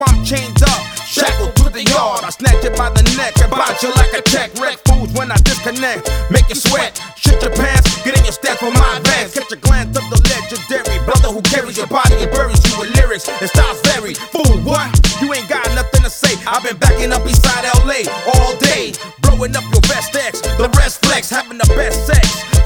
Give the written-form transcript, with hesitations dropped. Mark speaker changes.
Speaker 1: I'm chained up, shackled to the yard. I snatch it by the neck and bounce you like a check. Wreck fools when I disconnect, make you sweat. Shit your pants, get in your steps for my advance. Catch a glance of the legendary brother who carries your body and buries you with lyrics. It styles very fool. What? You ain't got nothing to say. I've been backing up beside LA all day, blowing up your best ex. The rest flex, having the best sex.